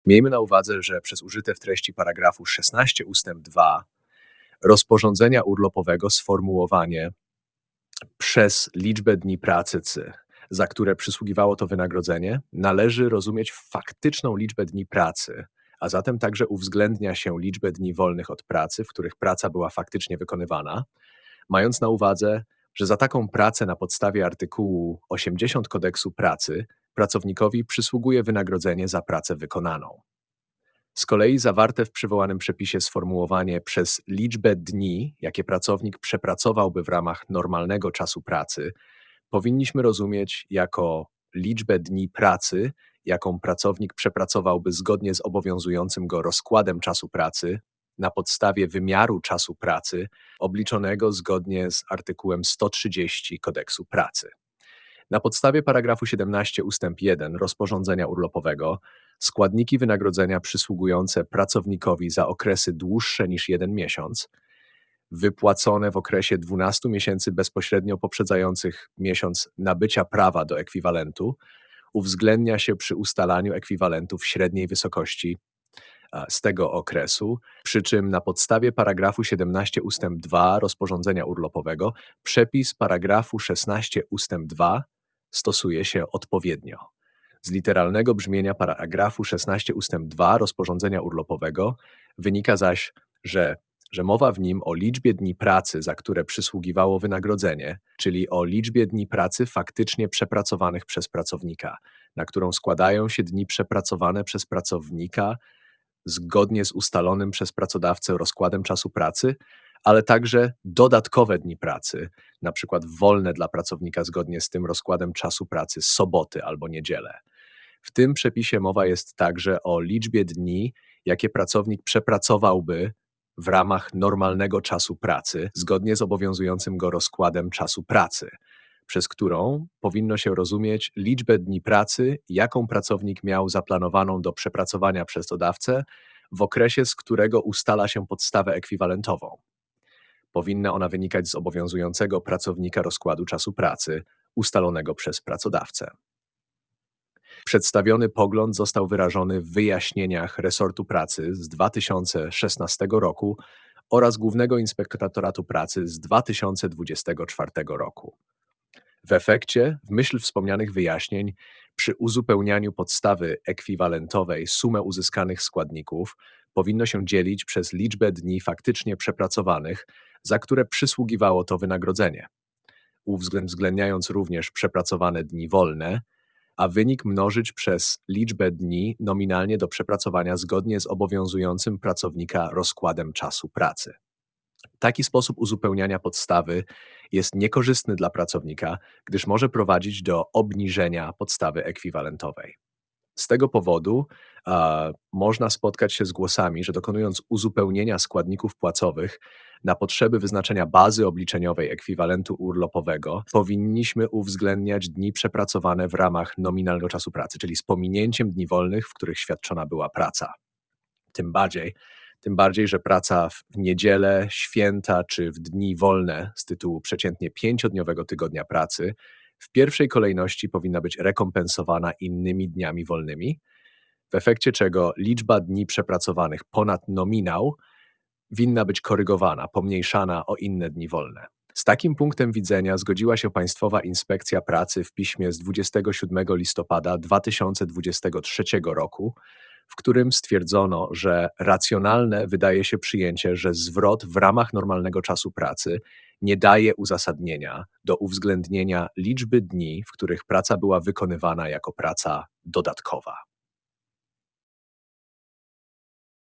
Miejmy na uwadze, że przez użyte w treści paragrafu 16 ustęp 2 rozporządzenia urlopowego sformułowanie przez liczbę dni pracy, za które przysługiwało to wynagrodzenie, należy rozumieć faktyczną liczbę dni pracy, a zatem także uwzględnia się liczbę dni wolnych od pracy, w których praca była faktycznie wykonywana, mając na uwadze, że za taką pracę na podstawie artykułu 80 Kodeksu Pracy pracownikowi przysługuje wynagrodzenie za pracę wykonaną. Z kolei zawarte w przywołanym przepisie sformułowanie przez liczbę dni, jakie pracownik przepracowałby w ramach normalnego czasu pracy, powinniśmy rozumieć jako liczbę dni pracy, jaką pracownik przepracowałby zgodnie z obowiązującym go rozkładem czasu pracy na podstawie wymiaru czasu pracy obliczonego zgodnie z artykułem 130 Kodeksu Pracy. Na podstawie paragrafu 17 ustęp 1 rozporządzenia urlopowego składniki wynagrodzenia przysługujące pracownikowi za okresy dłuższe niż 1 miesiąc, wypłacone w okresie 12 miesięcy bezpośrednio poprzedzających miesiąc nabycia prawa do ekwiwalentu, uwzględnia się przy ustalaniu ekwiwalentów średniej wysokości z tego okresu, przy czym na podstawie paragrafu 17 ustęp 2 rozporządzenia urlopowego przepis paragrafu 16 ustęp 2 stosuje się odpowiednio. Z literalnego brzmienia paragrafu 16 ustęp 2 rozporządzenia urlopowego wynika zaś, że mowa w nim o liczbie dni pracy, za które przysługiwało wynagrodzenie, czyli o liczbie dni pracy faktycznie przepracowanych przez pracownika, na którą składają się dni przepracowane przez pracownika zgodnie z ustalonym przez pracodawcę rozkładem czasu pracy, ale także dodatkowe dni pracy, na przykład wolne dla pracownika zgodnie z tym rozkładem czasu pracy soboty albo niedzielę. W tym przepisie mowa jest także o liczbie dni, jakie pracownik przepracowałby w ramach normalnego czasu pracy, zgodnie z obowiązującym go rozkładem czasu pracy, przez którą powinno się rozumieć liczbę dni pracy, jaką pracownik miał zaplanowaną do przepracowania przez dodawcę w okresie, z którego ustala się podstawę ekwiwalentową. Powinna ona wynikać z obowiązującego pracownika rozkładu czasu pracy ustalonego przez pracodawcę. Przedstawiony pogląd został wyrażony w wyjaśnieniach resortu pracy z 2016 roku oraz Głównego Inspektoratu Pracy z 2024 roku. W efekcie, w myśl wspomnianych wyjaśnień, przy uzupełnianiu podstawy ekwiwalentowej sumę uzyskanych składników powinno się dzielić przez liczbę dni faktycznie przepracowanych, za które przysługiwało to wynagrodzenie, uwzględniając również przepracowane dni wolne, a wynik mnożyć przez liczbę dni nominalnie do przepracowania zgodnie z obowiązującym pracownika rozkładem czasu pracy. Taki sposób uzupełniania podstawy jest niekorzystny dla pracownika, gdyż może prowadzić do obniżenia podstawy ekwiwalentowej. Z tego powodu można spotkać się z głosami, że dokonując uzupełnienia składników płacowych na potrzeby wyznaczenia bazy obliczeniowej ekwiwalentu urlopowego, powinniśmy uwzględniać dni przepracowane w ramach nominalnego czasu pracy, czyli z pominięciem dni wolnych, w których świadczona była praca. Tym bardziej, że praca w niedzielę, święta czy w dni wolne z tytułu przeciętnie 5-dniowego tygodnia pracy w pierwszej kolejności powinna być rekompensowana innymi dniami wolnymi, w efekcie czego liczba dni przepracowanych ponad nominał winna być korygowana, pomniejszana o inne dni wolne. Z takim punktem widzenia zgodziła się Państwowa Inspekcja Pracy w piśmie z 27 listopada 2023 roku, w którym stwierdzono, że racjonalne wydaje się przyjęcie, że zwrot w ramach normalnego czasu pracy nie daje uzasadnienia do uwzględnienia liczby dni, w których praca była wykonywana jako praca dodatkowa.